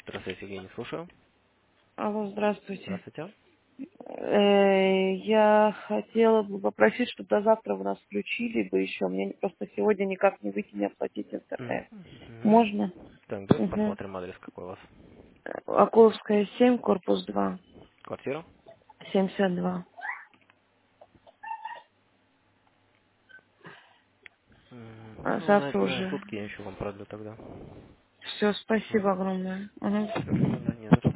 Здравствуйте, Евгений, слушаю. Алло, здравствуйте. Здравствуйте. Я хотела бы попросить, чтобы до завтра вы нас включили бы еще. Мне просто сегодня никак не выйти, не оплатить интернет. Мгм. Можно? Так, давайте Угу. посмотрим адрес какой у вас. Акуловская, 7, корпус 2, Квартира? 72. Ну, на Заслужи. сутки я еще вам продлю тогда. Все, спасибо Мгм. огромное. Мгм. Хорошо, да, не за что.